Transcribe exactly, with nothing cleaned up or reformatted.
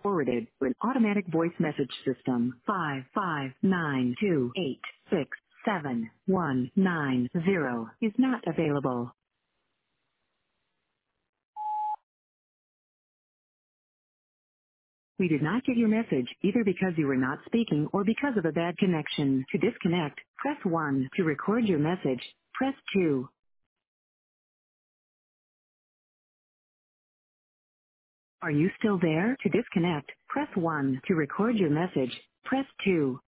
Forwarded to an automatic voice message system. Five five nine two eight six seven one nine zero is not available. We did not get your message either because you were not speaking or because of a bad connection. To disconnect, press one. To record your message, press two. Are you still there? To disconnect, press one. To record your message, press two.